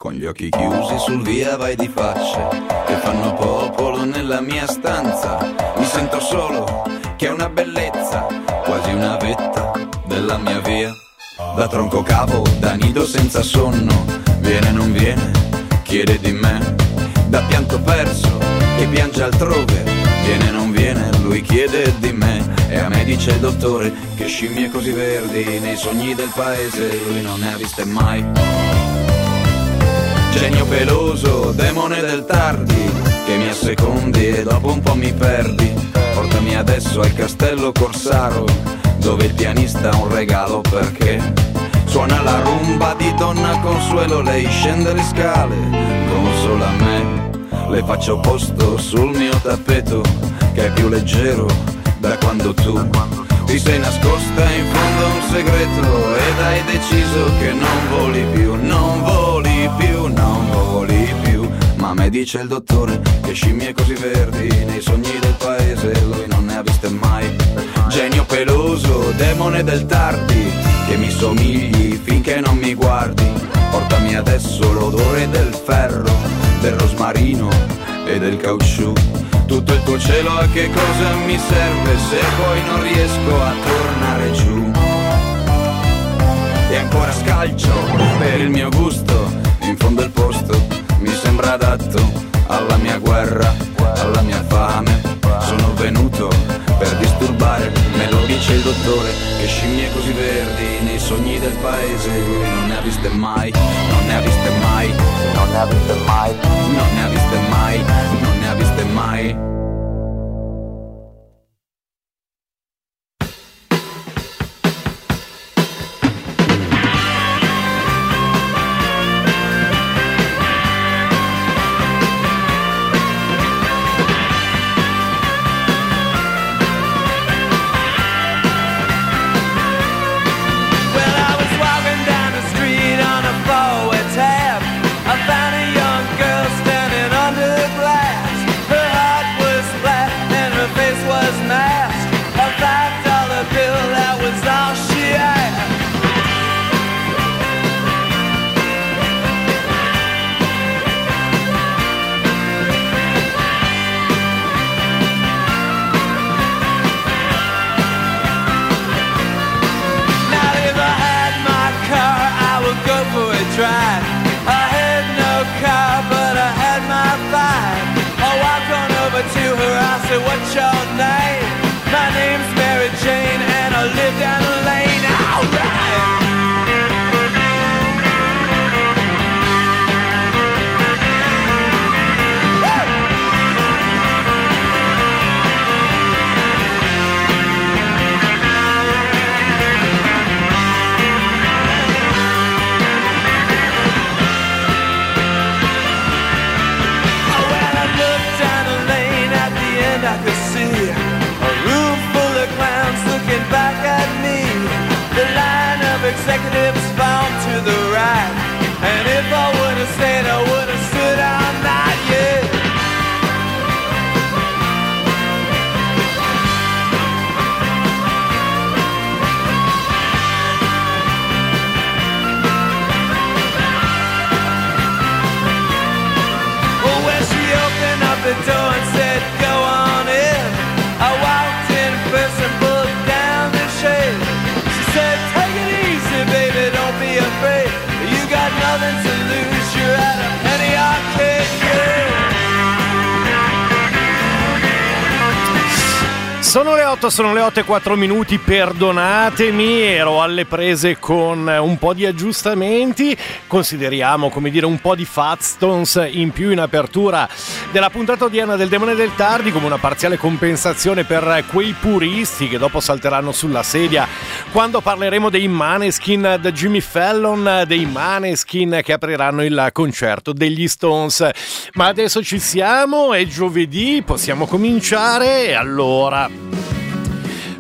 con gli occhi chiusi sul via vai di facce che fanno popolo nella mia stanza. Mi sento solo, che è una bellezza, quasi una vetta della mia via. Da tronco cavo, da nido senza sonno, viene non viene, chiede di me. Da pianto perso, che piange altrove, viene non viene, lui chiede di me. E a me dice il dottore che scimmie così verdi nei sogni del paese lui non ne ha viste mai. Genio peloso, demone del tardi, che mi assecondi e dopo un po' mi perdi. Portami adesso al castello Corsaro, dove il pianista ha un regalo perché suona la rumba di Donna Consuelo. Lei scende le scale, consola me, le faccio posto sul mio tappeto che è più leggero da quando tu ti sei nascosta in fondo a un segreto ed hai deciso che non voli più, non voli più, non voli più. Ma a me dice il dottore che scimmie così verdi nei sogni del paese lui non ne ha viste mai. Genio peloso, demone del tardi, che mi somigli finché non mi guardi. Portami adesso l'odore del ferro, del rosmarino e del caucciù. Tutto il tuo cielo a che cosa mi serve se poi non riesco a tornare giù. E ancora scalcio per il mio gusto, in fondo il posto mi sembra adatto alla mia guerra, alla mia fame. Sono venuto per disturbare, me lo dice il dottore che scimmie così verdi nei sogni del paese lui non ne ha viste mai, non ne ha viste mai, non ne ha viste mai, non ne ha viste mai, non ne ha viste mai. What's your name? My name's Mary Jane and I live down the lane. Alright. I could see a room full of clowns looking back at me. The line of executives found to the right. And if I would have stayed, I would have stood all night, yeah. Well, when she opened up the door and said, go on in, I walked in first and pulled down the shade. She said, take it easy, baby, don't be afraid. You got nothing to lose, you're at a penny arcade, yeah. Sono le 8 e 4 minuti, perdonatemi, ero alle prese con un po' di aggiustamenti, consideriamo, come dire, un po' di Fatstones in più in apertura della puntata odierna del Demone del Tardi, come una parziale compensazione per quei puristi che dopo salteranno sulla sedia quando parleremo dei Maneskin, da Jimmy Fallon, dei Maneskin che apriranno il concerto degli Stones. Ma adesso ci siamo, è giovedì, possiamo cominciare e allora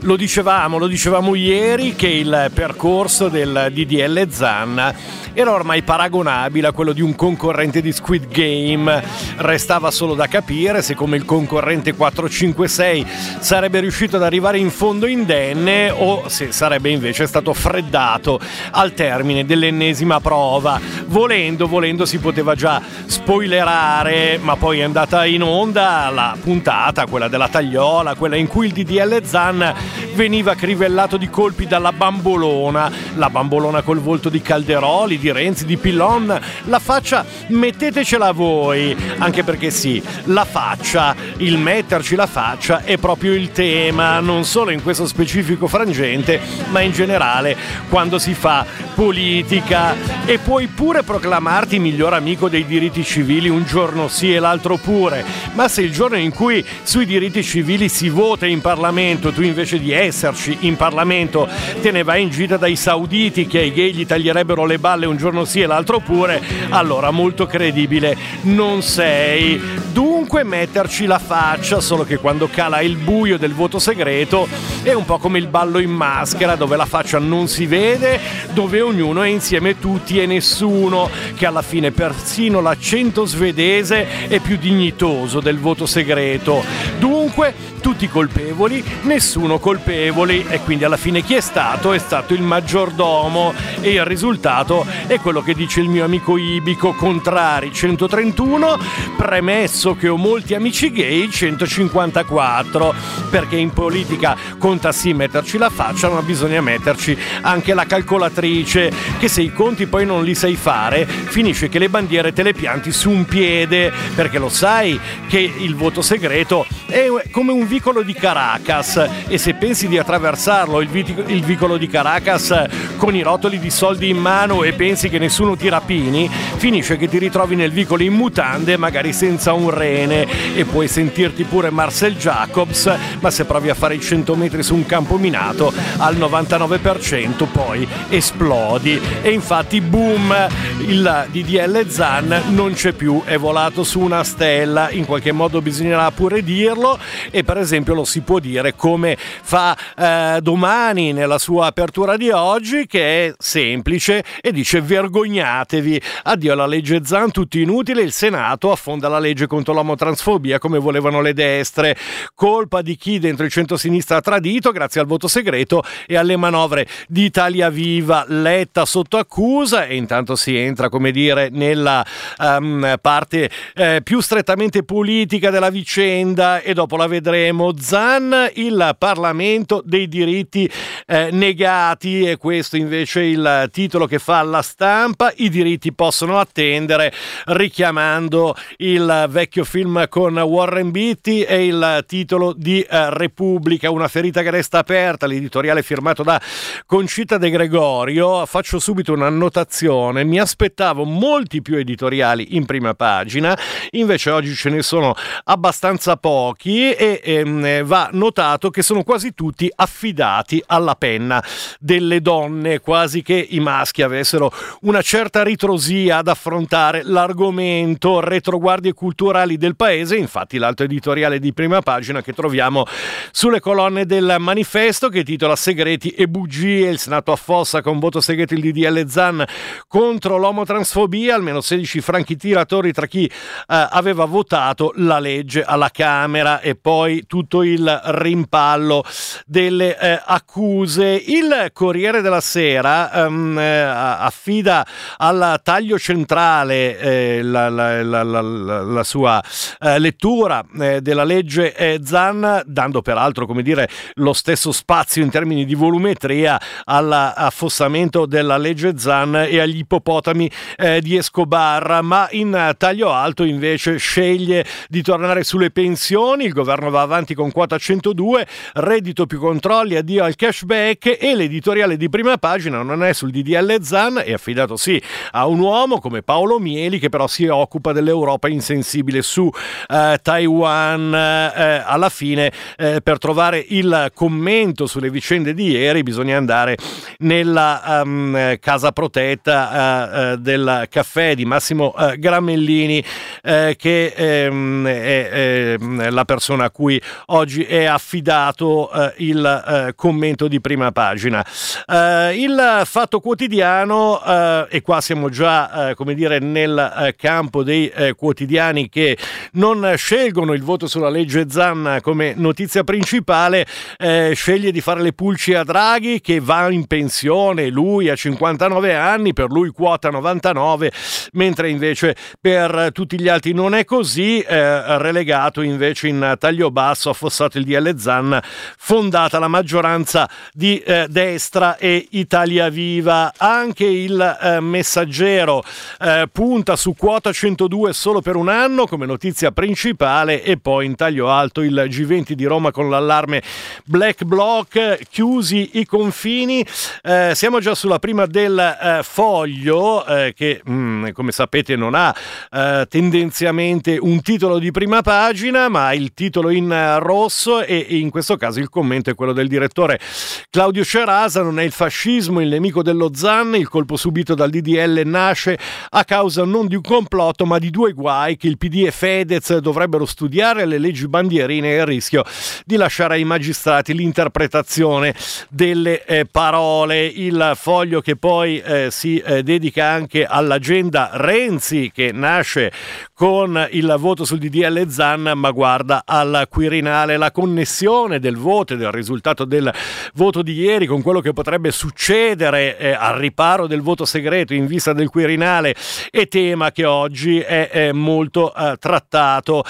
Lo dicevamo ieri che il percorso del DDL Zan era ormai paragonabile a quello di un concorrente di Squid Game. Restava solo da capire se, come il concorrente 456, sarebbe riuscito ad arrivare in fondo indenne o se sarebbe invece stato freddato al termine dell'ennesima prova. Volendo si poteva già spoilerare, ma poi è andata in onda la puntata, quella della tagliola, quella in cui il DDL Zan veniva crivellato di colpi dalla bambolona, la bambolona col volto di Calderoli, di Renzi, di Pillon. La faccia mettetecela voi, anche perché sì, la faccia, il metterci la faccia è proprio il tema, non solo in questo specifico frangente, ma in generale quando si fa politica. E puoi pure proclamarti miglior amico dei diritti civili un giorno sì e l'altro pure, ma se il giorno in cui sui diritti civili si vota in Parlamento, tu invece di esserci in Parlamento te ne vai in gita dai sauditi che ai gay gli taglierebbero le balle un giorno sì e l'altro pure, allora molto credibile non sei. Dunque metterci la faccia, solo che quando cala il buio del voto segreto è un po' come il ballo in maschera, dove la faccia non si vede, dove ognuno è insieme tutti e nessuno, che alla fine persino l'accento svedese è più dignitoso del voto segreto. Dunque tutti colpevoli, nessuno colpevoli, e quindi alla fine chi è stato? È stato il maggiordomo, e il risultato è quello che dice il mio amico Ibico: contrari 131, premesso che ho molti amici gay 154, perché in politica conta sì metterci la faccia, ma bisogna metterci anche la calcolatrice, che se i conti poi non li sai fare finisce che le bandiere te le pianti su un piede, perché lo sai che il voto segreto è come un vicolo di Caracas, e se pensi di attraversarlo il vicolo di Caracas con i rotoli di soldi in mano e pensi che nessuno ti rapini, finisce che ti ritrovi nel vicolo in mutande, magari senza un rene, e puoi sentirti pure Marcel Jacobs, ma se provi a fare i 100 metri su un campo minato al 99% poi esplodi. E infatti boom, il DDL Zan non c'è più, è volato su una stella. In qualche modo bisognerà pure dirlo, e per esempio lo si può dire come fa Domani nella sua apertura di oggi, che è semplice e dice: vergognatevi, addio alla legge Zan, tutti inutili, il Senato affonda la legge contro l'omotransfobia come volevano le destre, colpa di chi dentro il centro-sinistra ha tradito grazie al voto segreto e alle manovre di Italia Viva. Letta sotto accusa, e intanto si entra, come dire, nella parte più strettamente politica della vicenda, e dopo la vedremo. Zan, il Parlamento dei diritti negati, e questo invece è il titolo che fa La Stampa. I diritti possono attendere, richiamando il vecchio film con Warren Beatty, e il titolo di Repubblica, una ferita che resta aperta, l'editoriale firmato da Concita De Gregorio. Faccio subito un'annotazione: mi aspettavo molti più editoriali in prima pagina, invece oggi ce ne sono abbastanza pochi, e va notato che sono quasi tutti affidati alla penna delle donne, quasi che i maschi avessero una certa ritrosia ad affrontare l'argomento. Retroguardie culturali del paese, infatti l'altro editoriale di prima pagina che troviamo sulle colonne del Manifesto, che titola Segreti e bugie, il Senato affossa con voto segreto il DDL Zan contro l'omotransfobia, almeno 16 franchi tiratori tra chi aveva votato la legge alla Camera, e poi tutto il rimpallo delle accuse. Il Corriere della Sera affida al taglio centrale la sua lettura della legge Zan, dando peraltro, come dire, lo stesso spazio in termini di volumetria all'affossamento della legge Zan e agli ippopotami di Escobar, ma in taglio alto invece sceglie di tornare sulle pensioni. Il governo va avanti con quota 102, reddito più controlli, addio al cashback, e l'editoriale di prima pagina non è sul DDL Zan, è affidato sì a un uomo come Paolo Mieli, che però si occupa dell'Europa insensibile su Taiwan. Alla fine per trovare il commento sulle vicende di ieri bisogna andare nella casa protetta del caffè di Massimo Gramellini, che è la persona a cui oggi è affidato il commento di prima pagina. Il Fatto Quotidiano, e qua siamo già come dire nel campo dei quotidiani che non scelgono il voto sulla legge Zan come notizia principale, sceglie di fare le pulci a Draghi, che va in pensione, lui a 59 anni, per lui quota 99, mentre invece per tutti gli altri non è così. Relegato invece in taglio basso, affossato il DL Zan, fondata la maggioranza di destra e Italia Viva. Anche il Messaggero punta su quota 102 solo per un anno come notizia principale, e poi in taglio alto il G20 di Roma con l'allarme Black Bloc, chiusi i confini. Siamo già sulla prima del Foglio, che come sapete non ha tendenzialmente un titolo di prima pagina, ma il titolo in rosso, e in questo caso il commento è quello del direttore Claudio Cerasa. Non è il fascismo il nemico dello Zan, il colpo subito dal DDL nasce a causa non di un complotto ma di due guai che il PD e Fedez dovrebbero studiare: le leggi bandierine e il rischio di lasciare ai magistrati l'interpretazione delle parole. Il Foglio che poi si dedica anche all'agenda Renzi, che nasce con il voto sul DDL Zan ma guarda al Quirinale. La connessione del voto e del risultato del voto di ieri con quello che potrebbe succedere al riparo del voto segreto in vista del Quirinale è tema che oggi è molto trattato.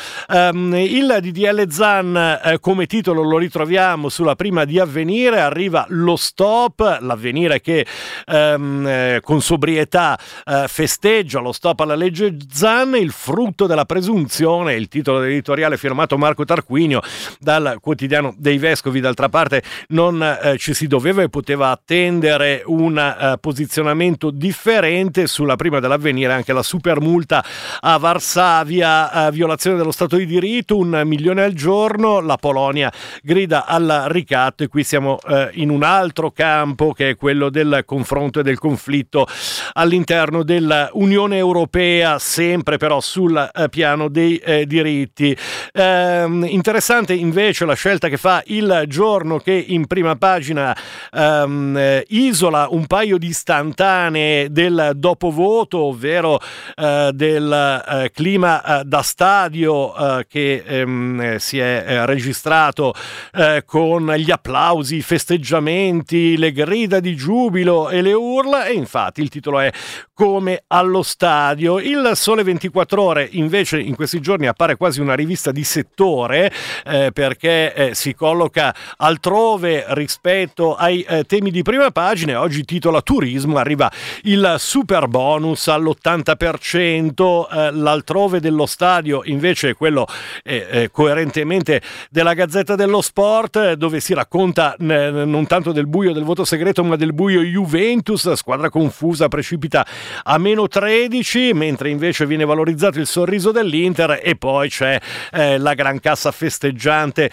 Il DDL Zan come titolo lo ritroviamo sulla prima di Avvenire. Arriva lo stop, l'Avvenire che con sobrietà festeggia lo stop alla legge Zan, il frutto della presunzione, il titolo dell'editoriale firmato Marco Tarquinio dal Quotidiano dei Vescovi. D'altra parte non ci si doveva e poteva attendere un posizionamento differente. Sulla prima dell'Avvenire anche la super multa a Varsavia, violazione dello Stato di diritto, 1 milione al giorno, la Polonia grida al ricatto, e qui siamo in un altro campo che è quello del confronto e del conflitto all'interno dell'Unione Europea, sempre però sul piano dei diritti. Interessante invece la scelta che fa Il Giorno, che in prima pagina isola un paio di istantanee del dopovoto, ovvero del clima da stadio che si è registrato con gli applausi, i festeggiamenti, le grida di giubilo e le urla, e infatti il titolo è Come allo stadio. Il Sole 24 Ore invece in questi giorni appare quasi una rivista di settore, perché si colloca altrove rispetto ai temi di prima pagina. Oggi titola Turismo, arriva il super bonus all'80%, l'altrove dello stadio invece è quello coerentemente della Gazzetta dello Sport, dove si racconta non tanto del buio del voto segreto ma del buio Juventus, squadra confusa, precipita a -13, mentre invece viene valorizzato il sorriso dell'Inter. E poi c'è la gran cassa festeggiante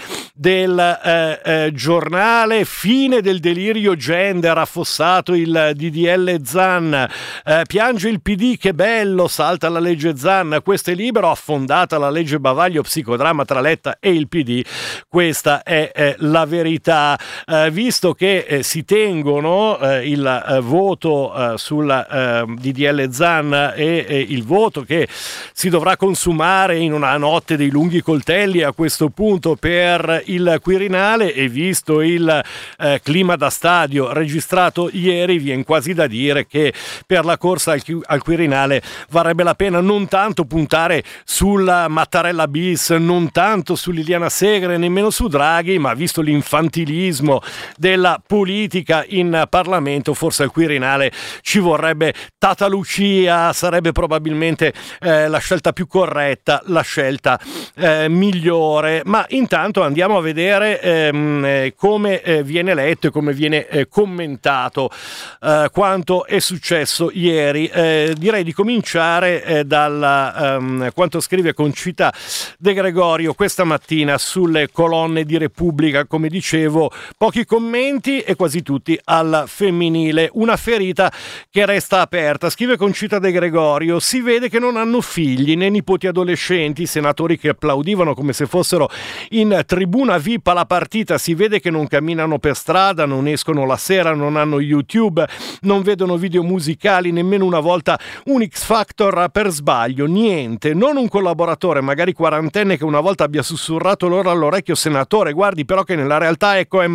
del giornale, fine del delirio gender, affossato il DDL Zan, piange il PD, che bello, salta la legge Zan, questo è libero, affondata la legge Bavaglio, psicodramma tra Letta e il PD, questa è la verità. Visto che si tengono il voto sul DDL Zan e il voto che si dovrà consumare in una notte dei lunghi coltelli a questo punto per il Quirinale, e visto il clima da stadio registrato ieri, viene quasi da dire che per la corsa al Quirinale varrebbe la pena non tanto puntare sulla Mattarella bis, non tanto su Liliana Segre, nemmeno su Draghi, ma visto l'infantilismo della politica in Parlamento, forse al Quirinale ci vorrebbe Tata Lucia, sarebbe probabilmente la scelta più corretta, la scelta migliore. Ma intanto andiamo a vedere come viene letto e come viene commentato quanto è successo ieri. Direi di cominciare dal quanto scrive scrive Concita De Gregorio questa mattina sulle colonne di Repubblica. Come dicevo, pochi commenti e quasi tutti al femminile, una ferita che resta aperta. Scrive Concita De Gregorio: si vede che non hanno figli né nipoti adolescenti, i senatori che applaudivano come se fossero in tribuna VIP alla partita, si vede che non camminano per strada, non escono la sera, non hanno YouTube, non vedono video musicali, nemmeno una volta un X Factor per sbaglio, niente, non un collaboratore magari quarantenne che una volta abbia sussurrato loro all'orecchio: senatore, guardi però che nella realtà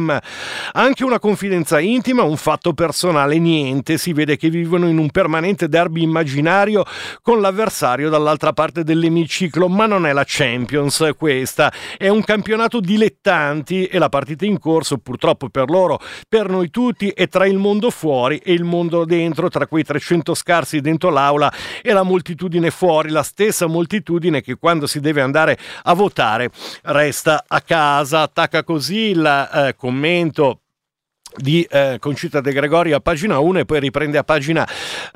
anche una confidenza intima, un fatto personale, niente. Si vede che vivono in un permanente derby immaginario con l'avversario dall'altra parte dell'emiciclo, ma non è la Champions questa, è un campionato dilettanti e la partita in corso, purtroppo per loro, per noi tutti, è tra il mondo fuori e il mondo dentro, tra quei 300 scarsi dentro l'aula e la moltitudine fuori, la stessa moltitudine che quando si deve andare a votare resta a casa. Attacca così il commento di Concita De Gregorio a pagina 1 e poi riprende a pagina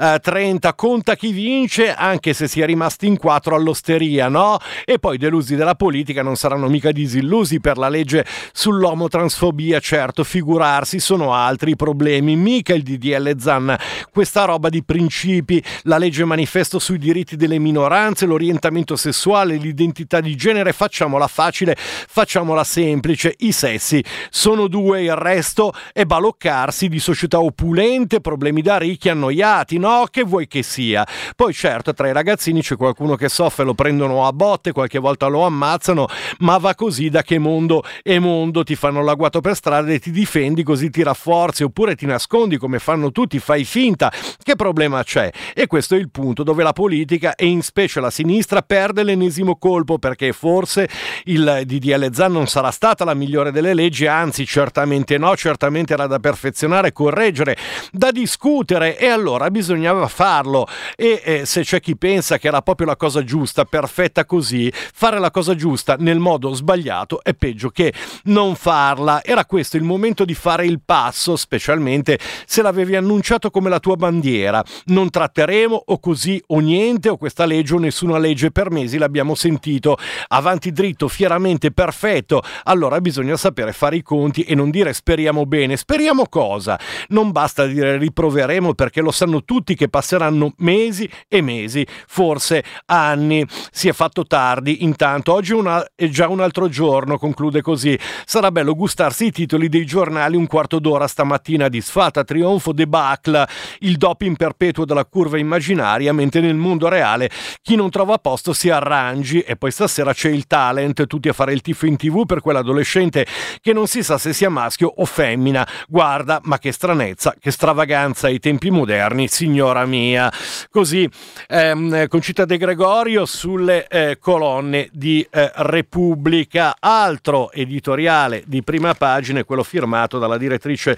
30. Conta chi vince, anche se si è rimasti in 4 all'osteria, no? E poi delusi della politica non saranno mica disillusi per la legge sull'omotransfobia, certo, figurarsi, sono altri i problemi, mica il DDL Zan, questa roba di principi, la legge manifesto sui diritti delle minoranze, l'orientamento sessuale, l'identità di genere, facciamola facile, facciamola semplice, i sessi sono 2, il resto è baloccarsi di società opulente, problemi da ricchi, annoiati, no? Che vuoi che sia? Poi certo, tra i ragazzini c'è qualcuno che soffre, lo prendono a botte, qualche volta lo ammazzano, ma va così, da che mondo è mondo, ti fanno l'agguato per strada e ti difendi, così ti rafforzi, oppure ti nascondi come fanno tutti, fai finta, che problema c'è? E questo è il punto dove la politica, e in specie la sinistra, perde l'ennesimo colpo, perché forse il DDL Zan non sarà stata la migliore delle leggi, anzi certamente no, certamente era da perfezionare, correggere, da discutere, e allora bisognava farlo. E se c'è chi pensa che era proprio la cosa giusta, perfetta così, fare la cosa giusta nel modo sbagliato è peggio che non farla. Era questo il momento di fare il passo, specialmente se l'avevi annunciato come la tua bandiera: non tratteremo, o così o niente, o questa legge o nessuna legge. Per mesi l'abbiamo sentito, avanti dritto, fieramente, perfetto. Allora bisogna sapere fare i conti e non dire speriamo bene. Speriamo cosa? Non basta dire riproveremo, perché lo sanno tutti che passeranno mesi e mesi, forse anni. Si è fatto tardi, intanto oggi è già un altro giorno, conclude così. Sarà bello gustarsi i titoli dei giornali un quarto d'ora stamattina: disfatta, trionfo, debacle, il doping perpetuo della curva immaginaria, mentre nel mondo reale chi non trova posto si arrangi. E poi stasera c'è il talent, tutti a fare il tifo in TV per quell'adolescente che non si sa se sia maschio o femmina. Guarda, ma che stranezza, che stravaganza ai tempi moderni, signora mia. Così Concita De Gregorio sulle colonne di Repubblica. Altro editoriale di prima pagina è quello firmato dalla direttrice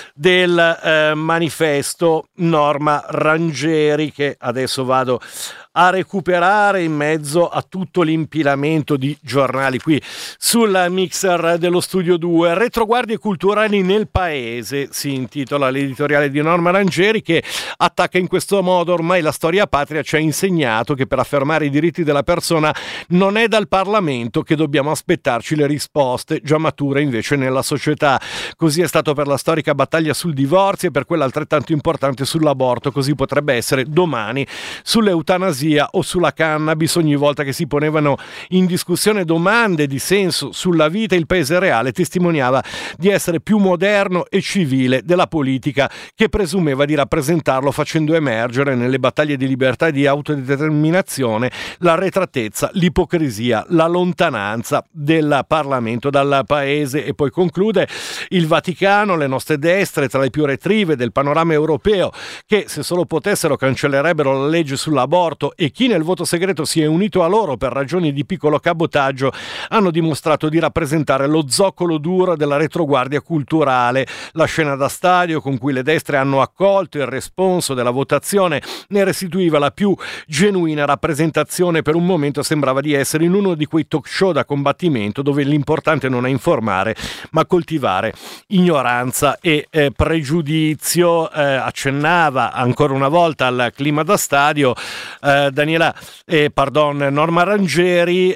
del Manifesto, Norma Rangieri, che adesso vado a recuperare in mezzo a tutto l'impilamento di giornali qui sul mixer dello Studio 2. Retroguardie culturali nel paese, si intitola l'editoriale di Norma Rangieri, che attacca in questo modo: ormai la storia patria ci ha insegnato che per affermare i diritti della persona non è dal Parlamento che dobbiamo aspettarci le risposte, già mature invece nella società. Così è stato per la storica battaglia sul divorzio e per quella altrettanto importante sull'aborto, così potrebbe essere domani sull'eutanasia o sulla cannabis. Ogni volta che si ponevano in discussione domande di senso sulla vita, il paese reale testimoniava di essere più moderno e civile della politica che presumeva di rappresentarlo, facendo emergere nelle battaglie di libertà e di autodeterminazione l'arretratezza, l'ipocrisia, la lontananza del Parlamento dal paese. E poi conclude: il Vaticano, le nostre destre tra le più retrive del panorama europeo, che se solo potessero cancellerebbero la legge sull'aborto, e chi nel voto segreto si è unito a loro per ragioni di piccolo cabotaggio, hanno dimostrato di rappresentare lo zoccolo duro della retroguardia culturale. La scena da stadio con cui le destre hanno accolto il responso della votazione ne restituiva la più genuina rappresentazione. Per un momento sembrava di essere in uno di quei talk show da combattimento dove l'importante non è informare ma coltivare ignoranza e pregiudizio. Accennava ancora una volta al clima da stadio Norma Rangieri,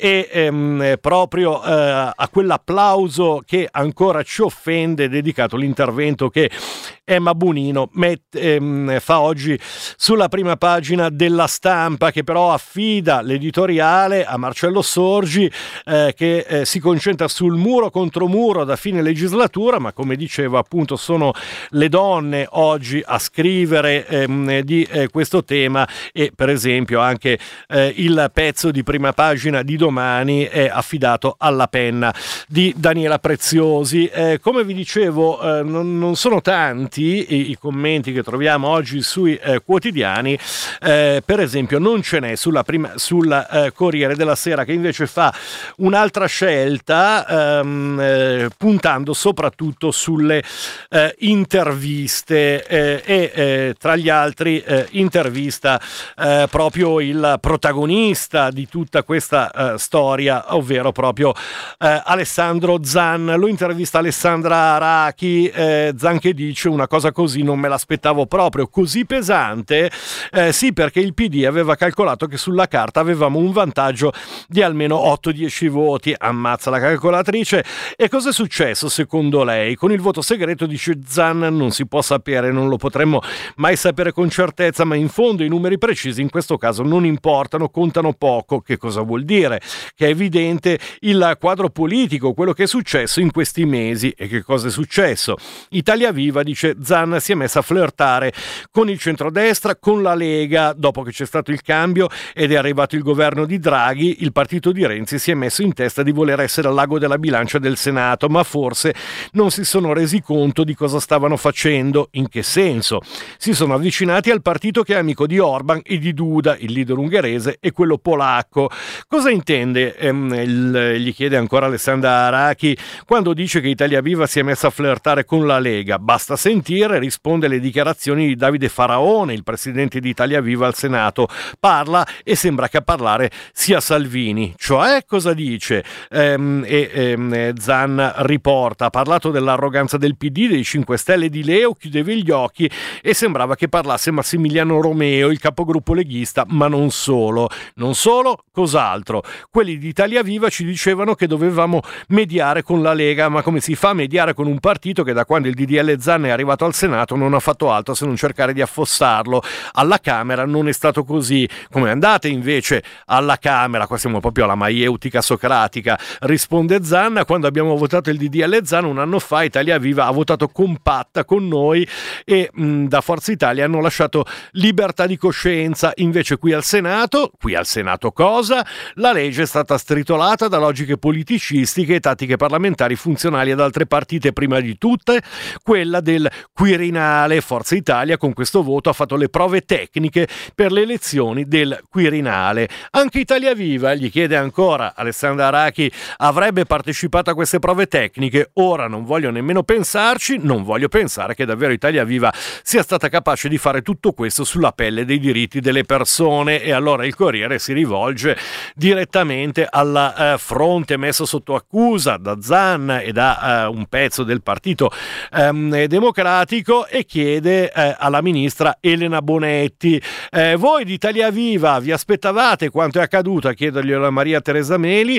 proprio a quell'applauso che ancora ci offende, dedicato l'intervento che Emma Bonino fa oggi sulla prima pagina della Stampa, che però affida l'editoriale a Marcello Sorgi, che si concentra sul muro contro muro da fine legislatura, ma come dicevo appunto sono le donne oggi a scrivere di questo tema, e per esempio anche il pezzo di prima pagina di domani è affidato alla penna di Daniela Preziosi. Come vi dicevo, non sono tanti i commenti che troviamo oggi sui quotidiani. Per esempio non ce n'è sul Corriere della Sera, che invece fa un'altra scelta, puntando soprattutto sulle interviste, e tra gli altri intervista proprio il protagonista di tutta questa storia, ovvero proprio Alessandro Zan. Lo intervista Alessandra Arachi, Zan che dice: una cosa così non me l'aspettavo proprio, così pesante. Sì, perché il PD aveva calcolato che sulla carta avevamo un vantaggio di almeno 8-10 voti. Ammazza la calcolatrice. E cosa è successo secondo lei? Con il voto segreto, dice Zan, non si può sapere, non lo potremmo mai sapere con certezza, ma in fondo i numeri precisi in questo caso non importano, contano poco. Che cosa vuol dire? Che è evidente il quadro politico, quello che è successo in questi mesi. E che cosa è successo? Italia Viva, dice Zan, si è messa a flirtare con il centrodestra, con la Lega. Dopo che c'è stato il cambio ed è arrivato il governo di Draghi, il partito di Renzi si è messo in testa di voler essere al l'ago della bilancia del Senato, ma forse non si sono resi conto di cosa stavano facendo. In che senso? Si sono avvicinati al partito che è amico di Orban e di Duda, il leader ungherese, e quello polacco. Cosa intende? Gli chiede ancora Alessandra Arachi quando dice che Italia Viva si è messa a flirtare con la Lega. Basta sentire, risponde alle dichiarazioni di Davide Faraone, il presidente di Italia Viva al Senato. Parla e sembra che a parlare sia Salvini. Cioè, cosa dice? Zan riporta: ha parlato dell'arroganza del PD, dei 5 Stelle, di Leo, chiudeva gli occhi e sembrava che parlasse Massimiliano Romeo, il capogruppo leghista, ma non solo. Non solo, cos'altro? Quelli di Italia Viva ci dicevano che dovevamo mediare con la Lega, ma come si fa a mediare con un partito che da quando il DDL Zan è arrivato al Senato non ha fatto altro se non cercare di affossarlo? Alla Camera non è stato così. Come andate invece alla Camera? Qua siamo proprio alla maieutica socratica. Risponde Zan: quando abbiamo votato il DDL Zan un anno fa, Italia Viva ha votato compatta con noi e da Forza Italia hanno lasciato libertà di coscienza. Invece qui al Senato cosa? La legge è stata stritolata da logiche politicistiche e tattiche parlamentari funzionali ad altre partite, prima di tutte quella del Quirinale. Forza Italia con questo voto ha fatto le prove tecniche per le elezioni del Quirinale. Anche Italia Viva, gli chiede ancora Alessandra Arachi, avrebbe partecipato a queste prove tecniche? Ora non voglio nemmeno pensarci, non voglio pensare che davvero Italia Viva sia stata capace di fare tutto questo sulla pelle dei diritti delle persone. E allora il Corriere si rivolge direttamente al fronte messo sotto accusa da Zan e da un pezzo del Partito Democratico e chiede alla ministra Elena Bonetti: voi di Italia Viva vi aspettavate quanto è accaduto? A chiederglielo a Maria Teresa Meli.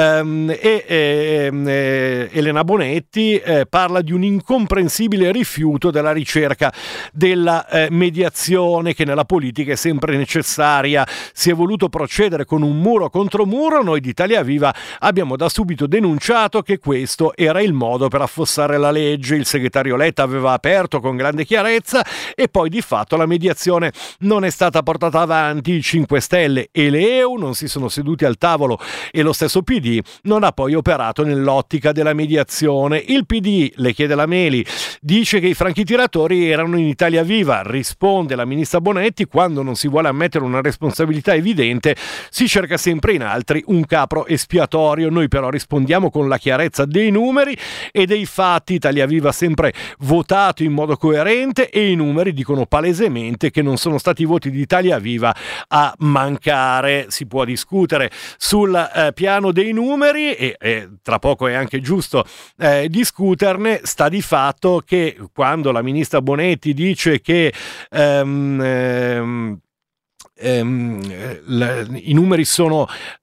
Elena Bonetti parla di un incomprensibile rifiuto della ricerca della mediazione, che nella politica è sempre necessaria. Si è voluto procedere con un muro contro muro. Noi di Italia Viva abbiamo da subito denunciato che questo era il modo per affossare la legge. Il segretario Letta aveva aperto con grande chiarezza e poi di fatto la mediazione non è stata portata avanti. I 5 Stelle e l'EU non si sono seduti al tavolo e lo stesso PD non ha poi operato nell'ottica della mediazione. Il PD, le chiede la Meli, dice che i franchi tiratori erano in Italia Viva. Risponde la ministra Bonetti: quando non si vuole ammettere una responsabilità evidente si cerca sempre in altri un capro espiatorio. Noi però rispondiamo con la chiarezza dei numeri e dei fatti. Italia Viva ha sempre votato in modo coerente e i numeri dicono palesemente che non sono stati i voti di Italia Viva a mancare. Si può discutere sul piano dei numeri e tra poco è anche giusto discuterne. Sta di fatto che quando la ministra Bonetti dice che i numeri sono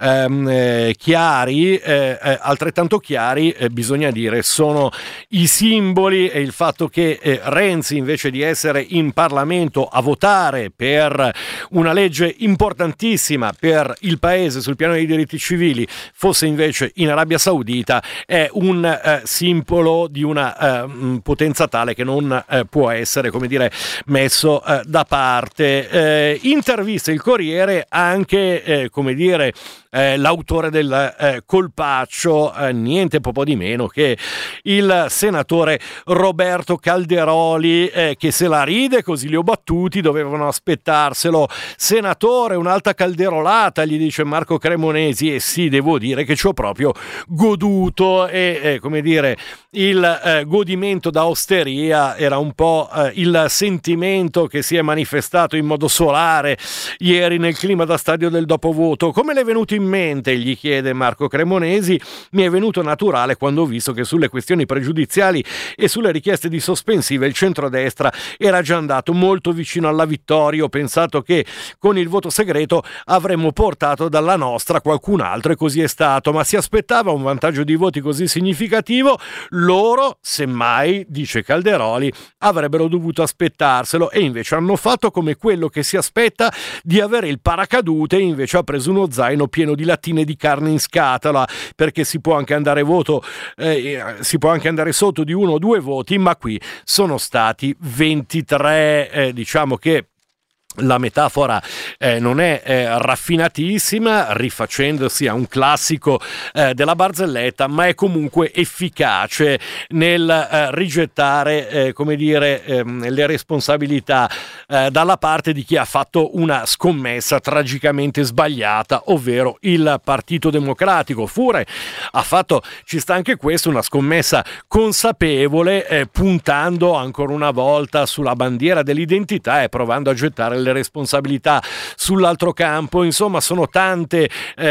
chiari, altrettanto chiari bisogna dire sono i simboli e il fatto che Renzi, invece di essere in Parlamento a votare per una legge importantissima per il paese sul piano dei diritti civili, fosse invece in Arabia Saudita, è un simbolo di una potenza tale che non può essere, come dire, messo da parte. Intervista il Corriere anche, come dire, l'autore del colpaccio, niente po' di meno che il senatore Roberto Calderoli, che se la ride, così li ho battuti, dovevano aspettarselo. Senatore, un'altra calderolata, gli dice Marco Cremonesi, e sì, devo dire che ci ho proprio goduto, e come dire, il godimento da osteria era un po' il sentimento che si è manifestato in modo solare ieri nel clima da stadio del dopovoto. Come le è venuto in mente, gli chiede Marco Cremonesi. Mi è venuto naturale quando ho visto che sulle questioni pregiudiziali e sulle richieste di sospensiva il centrodestra era già andato molto vicino alla vittoria. Ho pensato che con il voto segreto avremmo portato dalla nostra qualcun altro, e così è stato, ma si aspettava un vantaggio di voti così significativo. Loro, semmai, dice Calderoli, avrebbero dovuto aspettarselo, e invece hanno fatto come quello che si aspetta di avere il paracadute, e invece ha preso uno zaino pieno di lattine di carne in scatola, perché si può anche andare si può anche andare sotto di 1 o 2 voti, ma qui sono stati 23. Diciamo che la metafora non è raffinatissima, rifacendosi a un classico della barzelletta, ma è comunque efficace nel rigettare come dire le responsabilità dalla parte di chi ha fatto una scommessa tragicamente sbagliata, ovvero il Partito Democratico. Fure ha fatto, ci sta anche questo, una scommessa consapevole, puntando ancora una volta sulla bandiera dell'identità e provando a gettare le responsabilità sull'altro campo. Insomma, sono tante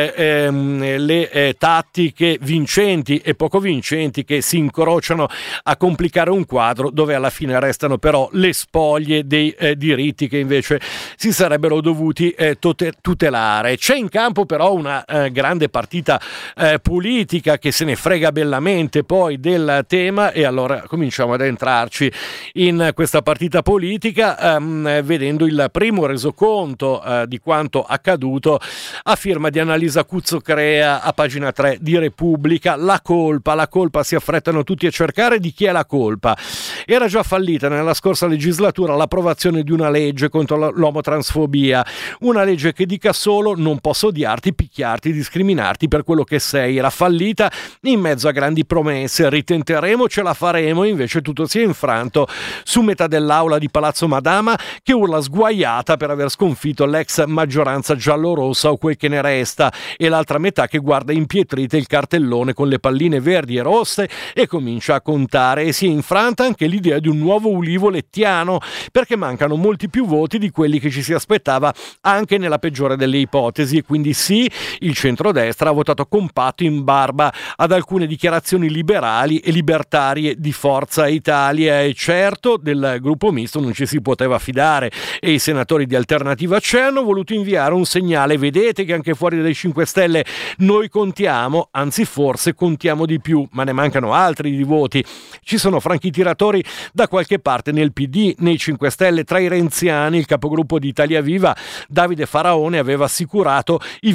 le tattiche vincenti e poco vincenti che si incrociano a complicare un quadro dove alla fine restano però le spoglie dei diritti che invece si sarebbero dovuti tutelare. C'è in campo però una grande partita politica che se ne frega bellamente poi del tema, e allora cominciamo ad entrarci in questa partita politica vedendo il primo resoconto di quanto accaduto a firma di Annalisa Cuzzocrea a pagina 3 di Repubblica. La colpa, si affrettano tutti a cercare di chi è la colpa. Era già fallita nella scorsa legislatura l'approvazione di una legge contro l'omotransfobia, una legge che dica solo non posso odiarti, picchiarti, discriminarti per quello che sei. Era fallita in mezzo a grandi promesse, ritenteremo, ce la faremo, invece tutto si è infranto su metà dell'aula di Palazzo Madama che urla sguaiata per aver sconfitto l'ex maggioranza giallorossa o quel che ne resta, e l'altra metà che guarda impietrita il cartellone con le palline verdi e rosse e comincia a contare. E si è infranta anche l'idea di un nuovo Ulivo lettiano, perché mancano molti più voti di quelli che ci si aspettava anche nella peggiore delle ipotesi, e quindi sì, il centrodestra ha votato compatto in barba ad alcune dichiarazioni liberali e libertarie di Forza Italia, e certo del gruppo misto non ci si poteva fidare, e i senatori di Alternativa C'è hanno voluto inviare un segnale: vedete che anche fuori dai 5 Stelle noi contiamo, anzi forse contiamo di più, ma ne mancano altri di voti. Ci sono franchi tiratori da qualche parte nel PD, nei 5 Stelle. Tra i renziani, il capogruppo di Italia Viva Davide Faraone aveva rassicurato i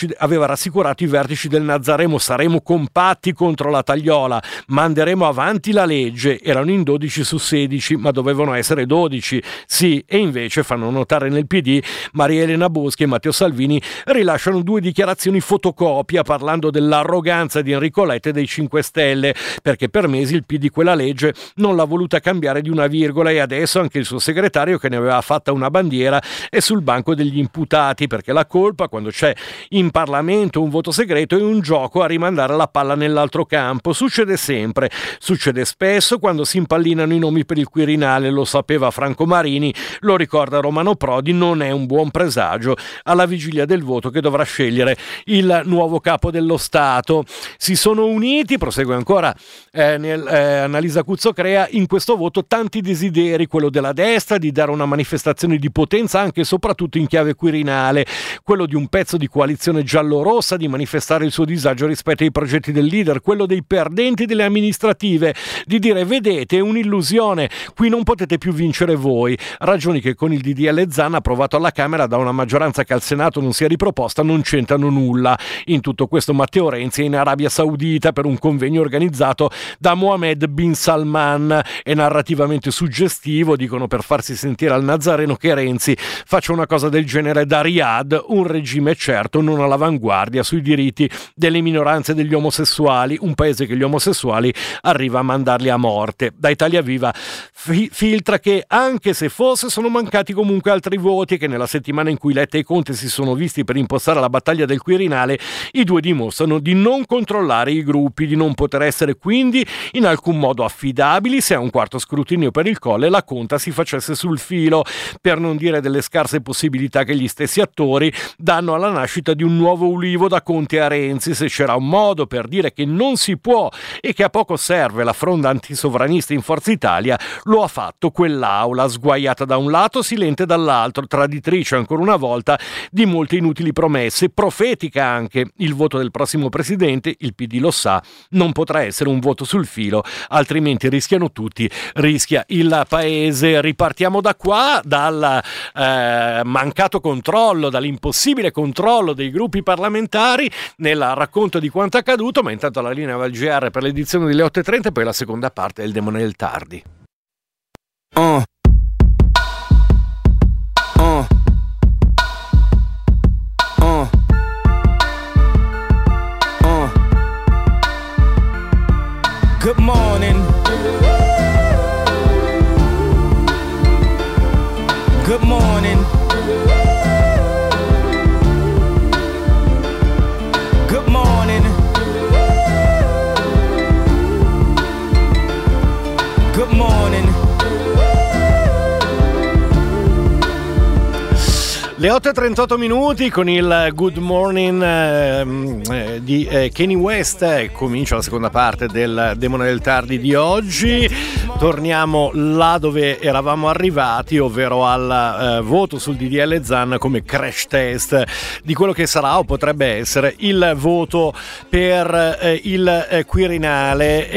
vertici del Nazareno: saremo compatti contro la tagliola, manderemo avanti la legge. Erano in 12 su 16, ma dovevano essere 12, sì, e invece fanno notare nel PD Maria Elena Boschi e Matteo Salvini rilasciano 2 dichiarazioni fotocopia parlando dell'arroganza di Enrico Letta e dei 5 Stelle, perché per mesi il PD quella legge non l'ha voluta cambiare di una virgola, e adesso anche il suo segretario, che ne aveva fatta una bandiera, è sul banco degli imputati, perché la colpa, quando c'è in Parlamento un voto segreto, è un gioco a rimandare la palla nell'altro campo. Succede sempre, succede spesso quando si impallinano i nomi per il Quirinale, lo sapeva Franco Marini, lo ricorda Roma Romano Prodi non è un buon presagio alla vigilia del voto che dovrà scegliere il nuovo capo dello Stato. Si sono uniti, prosegue ancora Annalisa Cuzzocrea, in questo voto tanti desideri, quello della destra di dare una manifestazione di potenza anche e soprattutto in chiave quirinale, quello di un pezzo di coalizione giallorossa di manifestare il suo disagio rispetto ai progetti del leader, quello dei perdenti delle amministrative di dire vedete è un'illusione, qui non potete più vincere voi, ragioni che con il DDL Zan approvato alla Camera da una maggioranza che al Senato non si è riproposta non c'entrano nulla. In tutto questo Matteo Renzi è in Arabia Saudita per un convegno organizzato da Mohammed bin Salman. È narrativamente suggestivo, dicono, per farsi sentire al Nazareno che Renzi faccia una cosa del genere da Riyadh, un regime certo non all'avanguardia sui diritti delle minoranze degli omosessuali, un paese che gli omosessuali arriva a mandarli a morte. Da Italia Viva filtra che anche se fosse sono mancati comunque altri voti e che nella settimana in cui Letta e Conte si sono visti per impostare la battaglia del Quirinale i due dimostrano di non controllare i gruppi, di non poter essere quindi in alcun modo affidabili se a un quarto scrutinio per il Colle la conta si facesse sul filo, per non dire delle scarse possibilità che gli stessi attori danno alla nascita di un nuovo Ulivo da Conte a Renzi. Se c'era un modo per dire che non si può e che a poco serve la fronda antisovranista in Forza Italia, lo ha fatto quell'aula, sguaiata da un lato, silente dall'altro, traditrice ancora una volta di molte inutili promesse, profetica anche. Il voto del prossimo presidente, il PD lo sa, non potrà essere un voto sul filo, altrimenti rischiano tutti, rischia il paese. Ripartiamo da qua, dal mancato controllo, dall'impossibile controllo dei gruppi parlamentari nel racconto di quanto accaduto, ma intanto la linea va al GR per l'edizione delle 8.30 e poi la seconda parte del Demone del Tardi. Good morning. Good morning. Good morning. Good morning. Le 8.38 minuti con il Good Morning di Kanye West. Comincia la seconda parte del Demone del Tardi di oggi. Torniamo là dove eravamo arrivati, ovvero al voto sul DDL Zan come crash test di quello che sarà o potrebbe essere il voto per il Quirinale.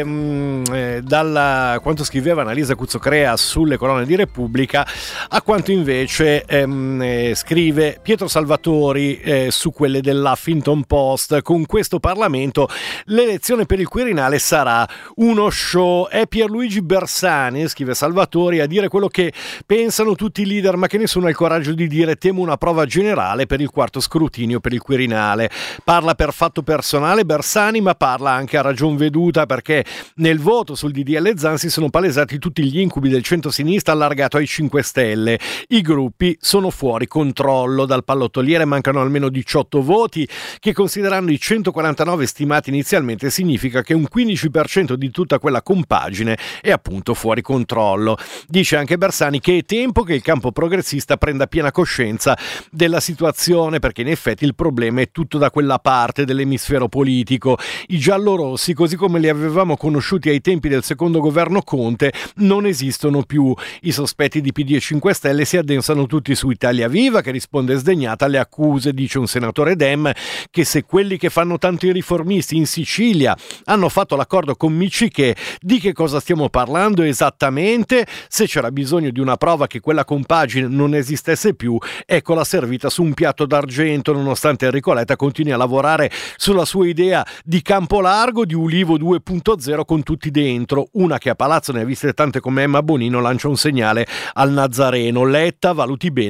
E dalla quanto scriveva Annalisa Cuzzocrea sulle colonne di Repubblica a quanto invece scrive Pietro Salvatori su quelle dell'Huffington Post: con questo Parlamento l'elezione per il Quirinale sarà uno show. È Pierluigi Bersani, scrive Salvatori, a dire quello che pensano tutti i leader ma che nessuno ha il coraggio di dire. Temo una prova generale per il quarto scrutinio per il Quirinale. Parla per fatto personale Bersani, ma parla anche a ragion veduta, perché nel voto sul DDL Zan si sono palesati tutti gli incubi del centro-sinistra allargato ai 5 Stelle. I gruppi sono fuori controllo. Dal pallottoliere mancano almeno 18 voti, che considerando i 149 stimati inizialmente significa che un 15% di tutta quella compagine è appunto fuori controllo. Dice anche Bersani che è tempo che il campo progressista prenda piena coscienza della situazione, perché in effetti il problema è tutto da quella parte dell'emisfero politico. I giallorossi, così come li avevamo conosciuti ai tempi del secondo governo Conte, non esistono più. I sospetti di PD e 5 Stelle si addensano tutti su Italia Viva, che risponde sdegnata alle accuse, dice un senatore Dem, che se quelli che fanno tanto i riformisti in Sicilia hanno fatto l'accordo con Miccichè, di che cosa stiamo parlando esattamente? Se c'era bisogno di una prova che quella compagine non esistesse più, eccola servita su un piatto d'argento, nonostante Enrico Letta continui a lavorare sulla sua idea di campo largo, di Ulivo 2.0 con tutti dentro. Una che a Palazzo ne ha viste tante come Emma Bonino lancia un segnale al Nazareno: Letta, valuti bene chi si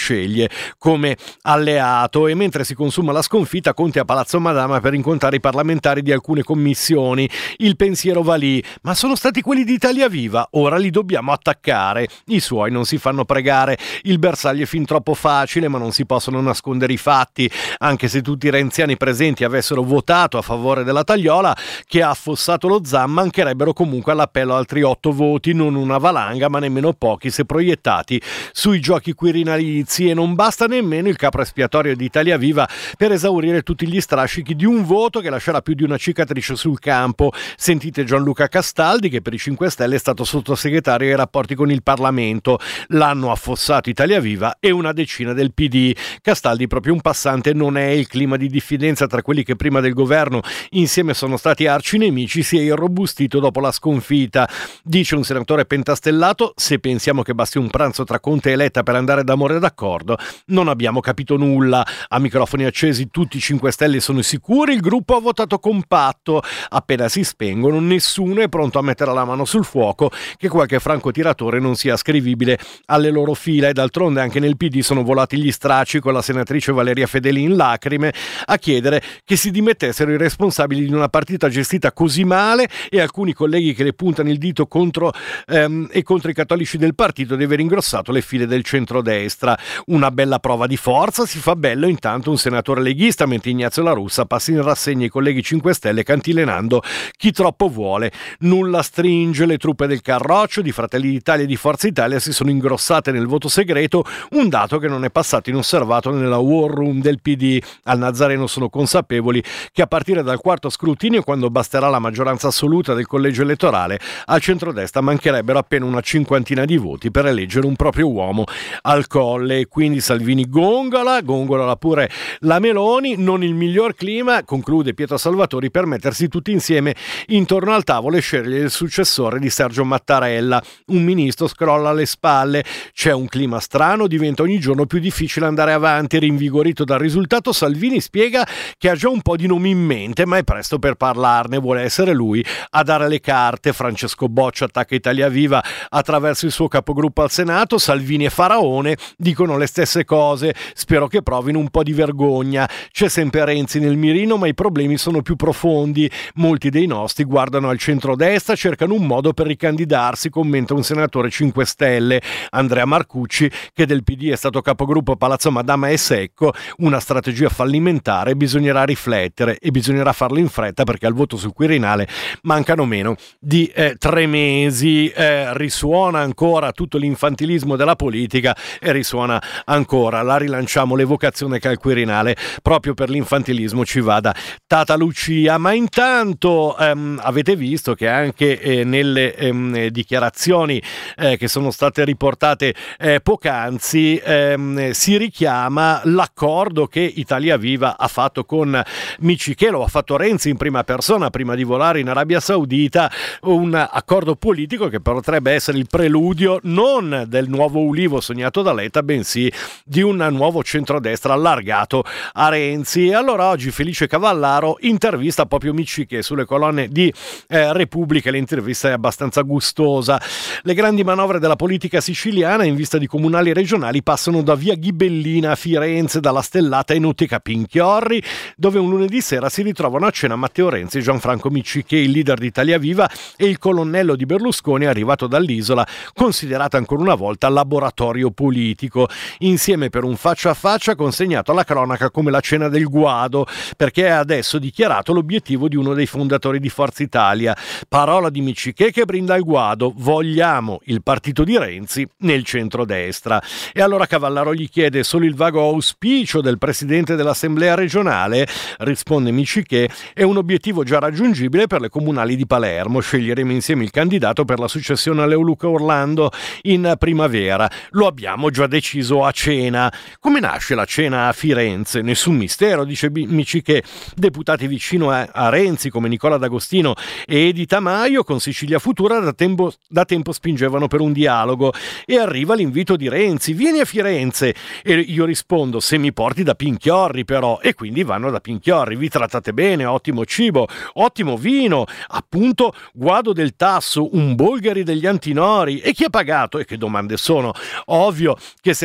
sceglie come alleato. E mentre si consuma la sconfitta, Conte a Palazzo Madama per incontrare i parlamentari di alcune commissioni. Il pensiero va lì: ma sono stati quelli di Italia Viva, ora li dobbiamo attaccare. I suoi non si fanno pregare, il bersaglio è fin troppo facile, ma non si possono nascondere i fatti. Anche se tutti i renziani presenti avessero votato a favore della tagliola che ha affossato lo Zan, mancherebbero comunque all'appello altri 8 voti, non una valanga ma nemmeno pochi se proiettati sui giochi quirinalizi. E non basta nemmeno il capro espiatorio di Italia Viva per esaurire tutti gli strascichi di un voto che lascerà più di una cicatrice sul campo. Sentite Gianluca Castaldi, che per i 5 Stelle è stato sottosegretario ai rapporti con il Parlamento. L'hanno affossato Italia Viva e una decina del PD. Castaldi, proprio un passante: non è il clima di diffidenza tra quelli che prima del governo insieme sono stati arcinemici si è irrobustito dopo la sconfitta. Dice un senatore pentastellato: se pensiamo che basti un pranzo tra Conte e Letta per andare d'amore d'accordo, non abbiamo capito nulla. A microfoni accesi tutti i 5 Stelle sono sicuri, il gruppo ha votato compatto. Appena si spengono nessuno è pronto a mettere la mano sul fuoco che qualche francotiratore non sia ascrivibile alle loro fila. E d'altronde anche nel PD sono volati gli stracci, con la senatrice Valeria Fedeli in lacrime a chiedere che si dimettessero i responsabili di una partita gestita così male, e alcuni colleghi che le puntano il dito contro i cattolici del partito di aver ingrossato le file del centrodestra. Una bella prova di forza. Si fa bello intanto un senatore leghista, mentre Ignazio La Russa passa in rassegna i colleghi 5 Stelle cantilenando chi troppo vuole. Nulla stringe, le truppe del Carroccio, di Fratelli d'Italia e di Forza Italia si sono ingrossate nel voto segreto, un dato che non è passato inosservato nella war room del PD. Al Nazareno sono consapevoli che a partire dal quarto scrutinio, quando basterà la maggioranza assoluta del collegio elettorale, al centrodestra mancherebbero appena una cinquantina di voti per eleggere un proprio uomo al Colle. Quindi Salvini gongola pure la Meloni. Non il miglior clima, conclude Pietro Salvatori, per mettersi tutti insieme intorno al tavolo e scegliere il successore di Sergio Mattarella. Un ministro scrolla le spalle, c'è un clima strano, diventa ogni giorno più difficile andare avanti. Rinvigorito dal risultato, Salvini spiega che ha già un po' di nomi in mente, ma è presto per parlarne, vuole essere lui a dare le carte. Francesco Boccia attacca Italia Viva attraverso il suo capogruppo al Senato. Salvini e Faraone dicono le stesse cose, spero che provino un po' di vergogna. C'è sempre Renzi nel mirino, ma i problemi sono più profondi. Molti dei nostri guardano al centrodestra, cercano un modo per ricandidarsi, commenta un senatore 5 Stelle. Andrea Marcucci, che del PD è stato capogruppo a Palazzo Madama, è secco: una strategia fallimentare, bisognerà riflettere e bisognerà farlo in fretta perché al voto sul Quirinale mancano meno di 3 mesi. Risuona ancora tutto l'infantilismo della politica e risuona ancora, la rilanciamo, l'evocazione che al Quirinale proprio per l'infantilismo ci vada Tata Lucia. Ma intanto avete visto che anche nelle dichiarazioni che sono state riportate poc'anzi si richiama l'accordo che Italia Viva ha fatto con Micciché, lo ha fatto Renzi in prima persona prima di volare in Arabia Saudita, un accordo politico che potrebbe essere il preludio non del nuovo Ulivo sognato da Letta, bensì di un nuovo centrodestra allargato a Renzi. E allora oggi Felice Cavallaro intervista proprio Micciché sulle colonne di Repubblica. L'intervista è abbastanza gustosa. Le grandi manovre della politica siciliana in vista di comunali e regionali passano da via Ghibellina a Firenze, dalla Stellata Enoteca Pinchiorri, dove un lunedì sera si ritrovano a cena Matteo Renzi e Gianfranco Micciché, il leader di Italia Viva e il colonnello di Berlusconi arrivato dall'isola, considerata ancora una volta laboratorio politico. Insieme per un faccia a faccia consegnato alla cronaca come la cena del guado, perché è adesso dichiarato l'obiettivo di uno dei fondatori di Forza Italia. Parola di Micciché che brinda al guado: vogliamo il partito di Renzi nel centrodestra. E allora Cavallaro gli chiede: solo il vago auspicio del presidente dell'Assemblea regionale? Risponde Micciché: è un obiettivo già raggiungibile per le comunali di Palermo, sceglieremo insieme il candidato per la successione a Leoluca Orlando in primavera, lo abbiamo già deciso a cena. Come nasce la cena a Firenze? Nessun mistero, dice Micciché. Deputati vicino a Renzi come Nicola D'Agostino e Edita Maio con Sicilia Futura da tempo spingevano per un dialogo, e arriva l'invito di Renzi: vieni a Firenze. E io rispondo: se mi porti da Pinchiorri però. E quindi vanno da Pinchiorri, vi trattate bene, ottimo cibo, ottimo vino, appunto guado del Tasso, un Bolgari degli Antinori. E chi ha pagato? E che domande sono? Ovvio che se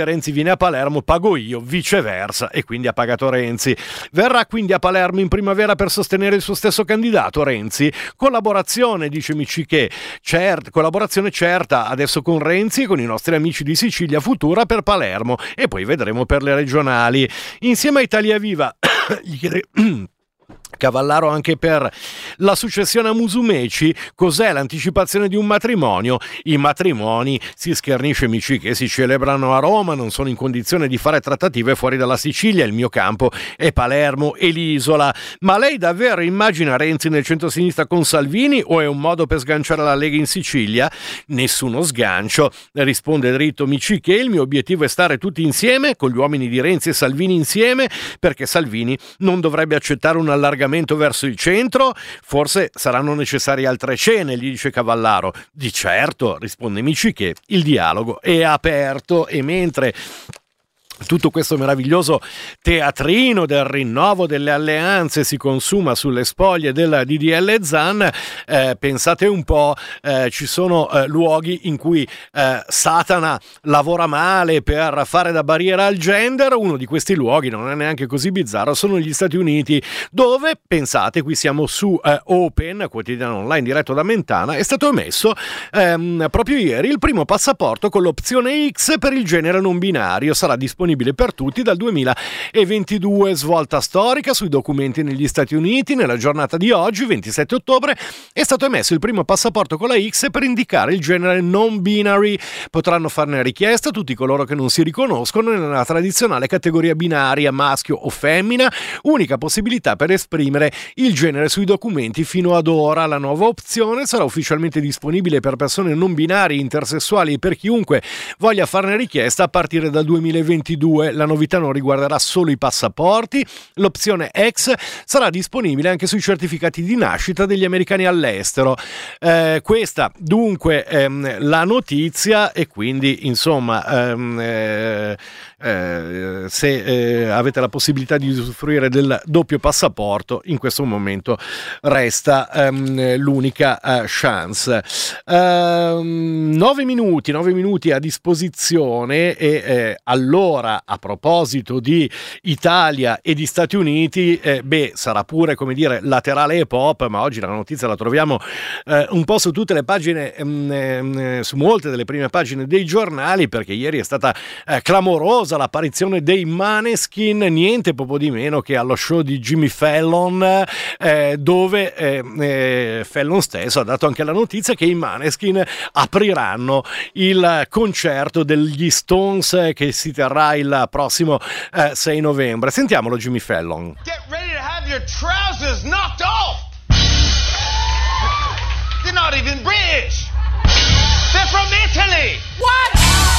Renzi viene a Palermo pago io, viceversa, e quindi ha pagato Renzi. Verrà quindi a Palermo in primavera per sostenere il suo stesso candidato Renzi? Collaborazione, dice Miciché, collaborazione certa adesso con Renzi e con i nostri amici di Sicilia Futura per Palermo, e poi vedremo per le regionali. Insieme a Italia Viva gli chiede Cavallaro anche per la successione a Musumeci. Cos'è l'anticipazione di un matrimonio? I matrimoni, si schernisce Mici, che si celebrano a Roma, non sono in condizione di fare trattative fuori dalla Sicilia, il mio campo è Palermo e l'isola. Ma lei davvero immagina Renzi nel centro-sinistra con Salvini o è un modo per sganciare la Lega in Sicilia? Nessuno sgancio, risponde dritto Mici, che il mio obiettivo è stare tutti insieme con gli uomini di Renzi e Salvini insieme, perché Salvini non dovrebbe accettare un allargamento verso il centro, forse saranno necessarie altre cene, gli dice Cavallaro. Di certo, risponde Mici, che il dialogo è aperto. E mentre tutto questo meraviglioso teatrino del rinnovo delle alleanze si consuma sulle spoglie del DDL Zan, pensate un po', ci sono luoghi in cui Satana lavora male per fare da barriera al gender. Uno di questi luoghi, non è neanche così bizzarro, sono gli Stati Uniti, dove, pensate, qui siamo su Open, quotidiano online diretto da Mentana, è stato emesso proprio ieri il primo passaporto con l'opzione X per il genere non binario. Sarà disponibile per tutti dal 2022. Svolta storica sui documenti negli Stati Uniti. Nella giornata di oggi, 27 ottobre, è stato emesso il primo passaporto con la X per indicare il genere non binary. Potranno farne richiesta tutti coloro che non si riconoscono nella tradizionale categoria binaria, maschio o femmina, unica possibilità per esprimere il genere sui documenti fino ad ora. La nuova opzione sarà ufficialmente disponibile per persone non binarie, intersessuali e per chiunque voglia farne richiesta a partire dal 2022. La novità non riguarderà solo i passaporti. L'opzione X sarà disponibile anche sui certificati di nascita degli americani all'estero. Questa dunque la notizia, e quindi insomma se avete la possibilità di usufruire del doppio passaporto, in questo momento resta l'unica chance. 9 minuti a disposizione, e allora, a proposito di Italia e di Stati Uniti, sarà pure, come dire, laterale e pop, ma oggi la notizia la troviamo un po' su tutte le pagine, su molte delle prime pagine dei giornali, perché ieri è stata clamorosa l'apparizione dei Maneskin, niente poco di meno che allo show di Jimmy Fallon, dove Fallon stesso ha dato anche la notizia che i Maneskin apriranno il concerto degli Stones che si terrà il prossimo 6 novembre. Sentiamolo Jimmy Fallon. Get ready to have your trousers knocked off. They're not even British. They're from Italy. What?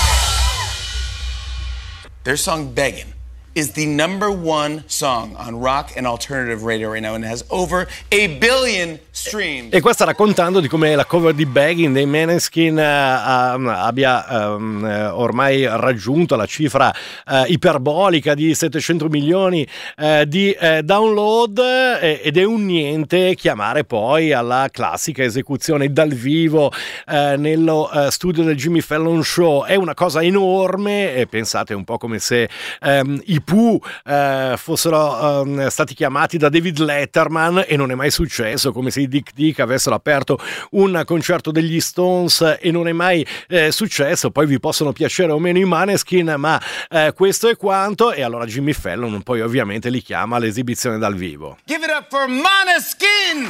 Their song Beggin' is the #1 song on rock and alternative radio right now, and it has over 1 billion streams. E questa raccontando di come la cover di Beggin' dei Maneskin abbia ormai raggiunto la cifra iperbolica di 700 milioni di download, ed è un niente chiamare poi alla classica esecuzione dal vivo nello studio del Jimmy Fallon Show. È una cosa enorme, e pensate un po' come se i Pooh fossero stati chiamati da David Letterman, e non è mai successo, come se i Dick Dick avessero aperto un concerto degli Stones, e non è mai successo. Poi vi possono piacere o meno i Maneskin, ma questo è quanto. E allora Jimmy Fallon poi ovviamente li chiama all'esibizione dal vivo. Give it up for Maneskin!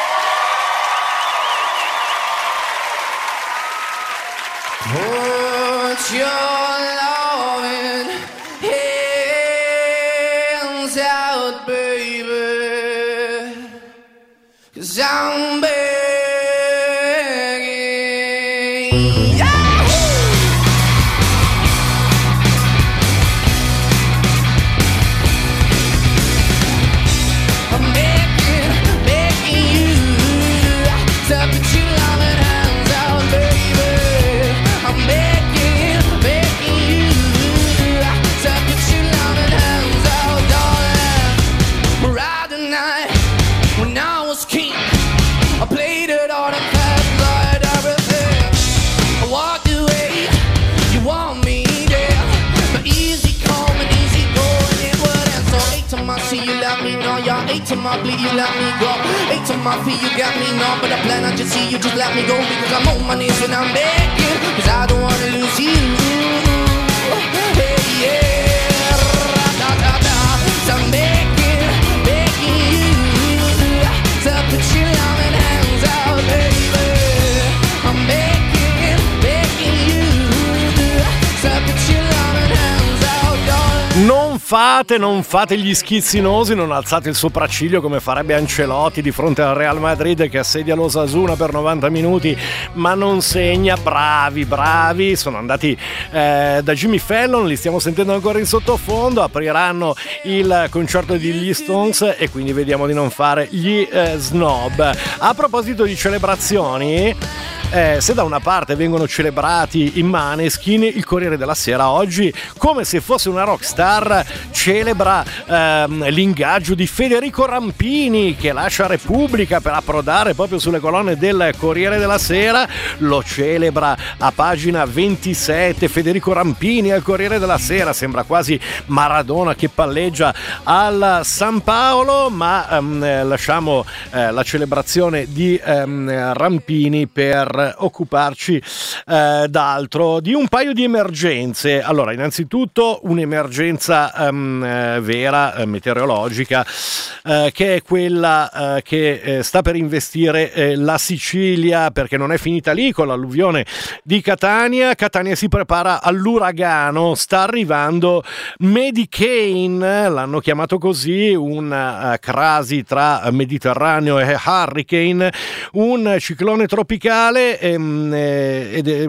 Put your loving hands out, baby, 'cause I'm begging. I'm begging you to put your loving hands out, baby. I'm begging you to put your loving hands out, darling. Right tonight, when I was king, I played it all the fast like everything. I walked away, you want me there, but no, you're 8 to my bleed, you let me go. 8 to my feet, you got me, no, but the plan I just see, you just let me go. Because I'm on my knees and I'm begging, because I don't wanna lose you. Hey, yeah, ra-da-da-da. So I'm begging, begging you to put your loving hands out, baby. I'm begging, begging you to put your loving hands out, darling. Non fate gli schizzinosi, non alzate il sopracciglio come farebbe Ancelotti di fronte al Real Madrid che assedia l'Osasuna per 90 minuti ma non segna. Bravi, sono andati da Jimmy Fallon, li stiamo sentendo ancora in sottofondo, apriranno il concerto degli Stones e quindi vediamo di non fare gli snob. A proposito di celebrazioni, se da una parte vengono celebrati i Maneskin, il Corriere della Sera oggi, come se fosse una rockstar, celebra l'ingaggio di Federico Rampini che lascia Repubblica per approdare proprio sulle colonne del Corriere della Sera. Lo celebra a pagina 27 Federico Rampini al Corriere della Sera, sembra quasi Maradona che palleggia al San Paolo, ma lasciamo la celebrazione di Rampini per occuparci d'altro, di un paio di emergenze. Allora, innanzitutto un'emergenza vera, meteorologica, che è quella che sta per investire la Sicilia, perché non è finita lì con l'alluvione di Catania. Catania si prepara all'uragano, sta arrivando Medicane, l'hanno chiamato così, una crasi tra Mediterraneo e Hurricane, un ciclone tropicale ed è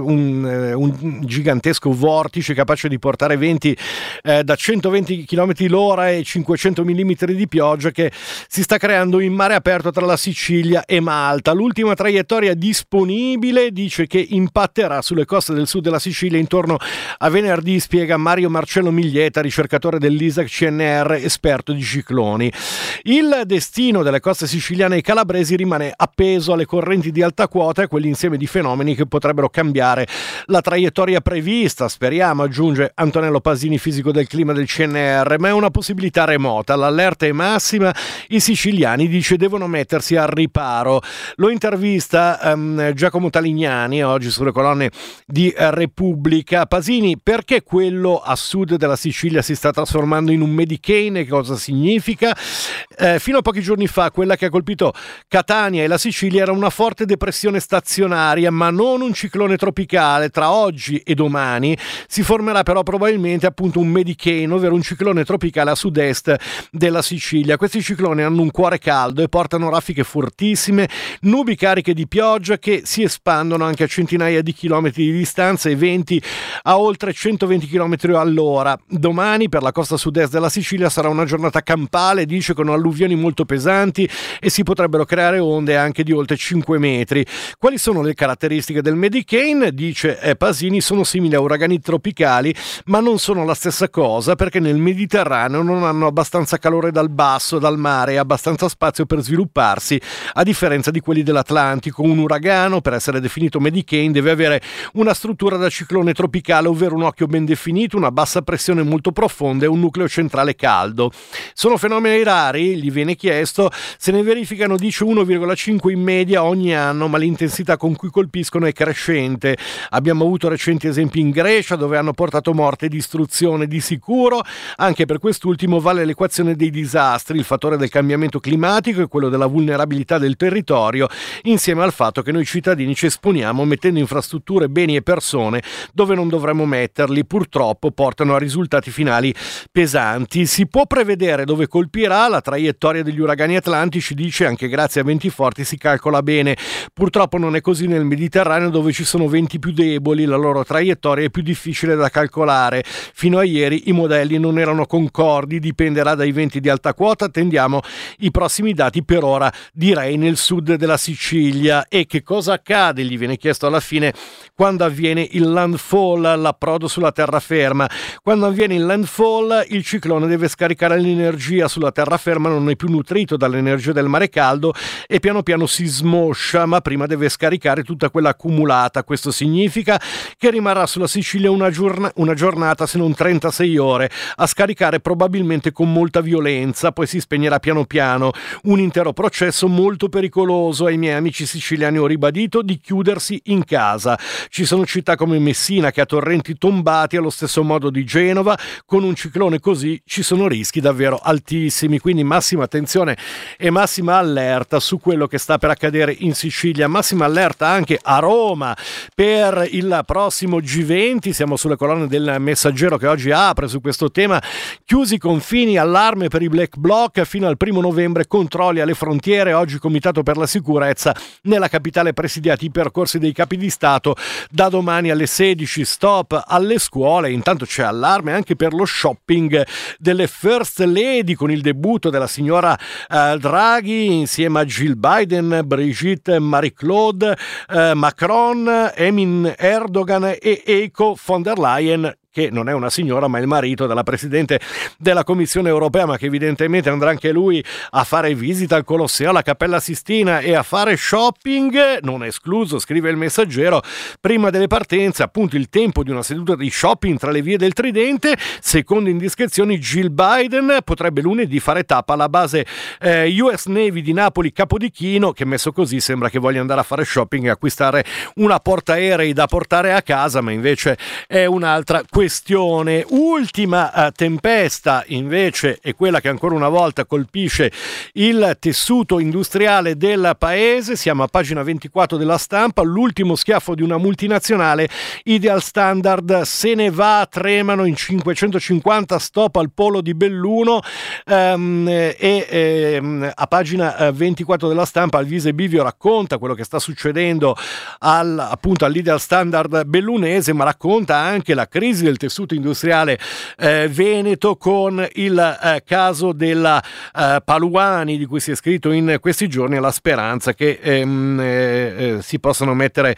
un gigantesco vortice capace di portare venti da 120 km l'ora e 500 mm di pioggia che si sta creando in mare aperto tra la Sicilia e Malta. L'ultima traiettoria disponibile dice che impatterà sulle coste del sud della Sicilia intorno a venerdì, spiega Mario Marcello Miglieta, ricercatore dell'ISAC CNR, esperto di cicloni. Il destino delle coste siciliane e calabresi rimane appeso alle correnti di alta quota e a quell'insieme di fenomeni che potrebbero cambiare la traiettoria prevista. Speriamo, aggiunge Antonello Pasini, fisico del clima del CNR, ma è una possibilità remota. L'allerta è massima, i siciliani, dice, devono mettersi al riparo. Lo intervista Giacomo Talignani oggi sulle colonne di Repubblica. Pasini, perché quello a sud della Sicilia si sta trasformando in un Medicane? Cosa significa? Fino a pochi giorni fa quella che ha colpito Catania e la Sicilia era una forte depressione stazionaria, ma non un ciclone tropicale. Tra oggi e domani si formerà però probabilmente appunto un Medicane, ovvero un ciclone tropicale a sud-est della Sicilia. Questi cicloni hanno un cuore caldo e portano raffiche fortissime, nubi cariche di pioggia che si espandono anche a centinaia di chilometri di distanza e venti a oltre 120 km all'ora. Domani per la costa sud-est della Sicilia sarà una giornata campale, dice, con alluvioni molto pesanti e si potrebbero creare onde anche di oltre 5 metri. Quali sono le caratteristiche del Medicane? Dice Pasini, sono simili a uragani tropicali, ma non sono la stessa cosa, perché nel Mediterraneo non hanno abbastanza calore dal basso, dal mare, e abbastanza spazio per svilupparsi, a differenza di quelli dell'Atlantico. Un uragano, per essere definito Medicane, deve avere una struttura da ciclone tropicale, ovvero un occhio ben definito, una bassa pressione molto profonda e un nucleo centrale caldo. Sono fenomeni rari, gli viene chiesto, se ne verificano, dice, 1,5 in media ogni anno, ma l'intensità con cui colpiscono è crescente. Abbiamo avuto recenti esempi in Grecia dove hanno portato morte e distruzione. Di sicuro anche per quest'ultimo vale l'equazione dei disastri, il fattore del cambiamento climatico e quello della vulnerabilità del territorio, insieme al fatto che noi cittadini ci esponiamo mettendo infrastrutture, beni e persone dove non dovremmo metterli. Purtroppo portano a risultati finali pesanti. Si può prevedere dove colpirà, la traiettoria degli uragani atlantici, dice, anche grazie a venti forti si calcola bene. Purtroppo non è così nel Mediterraneo, dove ci sono venti più deboli, la loro traiettoria è più difficile da calcolare. Fino a ieri i modelli non erano concordi, dipenderà dai venti di alta quota. Attendiamo i prossimi dati, per ora direi nel sud della Sicilia. E che cosa accade, gli viene chiesto alla fine, quando avviene il landfall, l'approdo sulla terraferma. Quando avviene il landfall il ciclone deve scaricare l'energia sulla terraferma non è più nutrito dall'energia del mare caldo e piano piano si smoscia, ma prima deve scaricare tutta quella accumulata. Questo significa che rimarrà sulla Sicilia una giornata, se non 36 ore, a scaricare probabilmente con molta violenza, poi si spegnerà piano piano. Un intero processo molto pericoloso. Ai miei amici siciliani ho ribadito di chiudersi in casa. Ci sono città come Messina che ha torrenti tombati, allo stesso modo di Genova. Con un ciclone così ci sono rischi davvero altissimi, quindi massima attenzione e massima allerta su quello che sta per accadere in Sicilia. Massima allerta anche a Roma per il prossimo G20. Siamo sulle colonne del Messaggero che oggi apre su questo tema. Chiusi i confini, allarme per i black bloc fino al 1 novembre, controlli alle frontiere. Oggi Comitato per la Sicurezza nella capitale, presidiati i percorsi dei capi di Stato. Da domani alle 16 stop alle scuole. Intanto c'è allarme anche per lo shopping delle First Lady, con il debutto della signora Draghi insieme a Jill Biden, Brigitte, Marie-Claude, Macron, Emin Erdogan e Eiko von der Leyen, che non è una signora ma il marito della Presidente della Commissione Europea, ma che evidentemente andrà anche lui a fare visita al Colosseo, alla Cappella Sistina e a fare shopping. Non è escluso, scrive il Messaggero, prima delle partenze appunto il tempo di una seduta di shopping tra le vie del Tridente. Secondo indiscrezioni, Jill Biden potrebbe lunedì fare tappa alla base US Navy di Napoli Capodichino, che messo così sembra che voglia andare a fare shopping e acquistare una portaerei da portare a casa, ma invece è un'altra questione. Ultima tempesta invece è quella che ancora una volta colpisce il tessuto industriale del paese. Siamo a pagina 24 della Stampa. L'ultimo schiaffo di una multinazionale, Ideal Standard, se ne va, tremano in 550 stop al polo di Belluno. A pagina 24 della Stampa Alvise Bivio racconta quello che sta succedendo appunto all'Ideal Standard bellunese, ma racconta anche la crisi del tessuto industriale veneto, con il caso della Paluani, di cui si è scritto in questi giorni, alla speranza che si possano mettere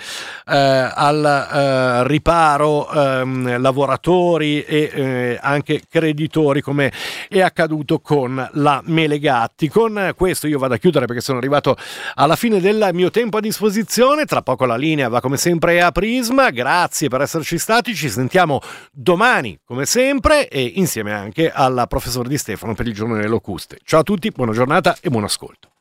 al riparo lavoratori e anche creditori, come è accaduto con la Melegatti. Con questo io vado a chiudere perché sono arrivato alla fine del mio tempo a disposizione. Tra poco la linea va come sempre a Prisma. Grazie per esserci stati, ci sentiamo domani come sempre e insieme anche al professor Di Stefano per il giorno delle locuste. Ciao a tutti, buona giornata e buon ascolto.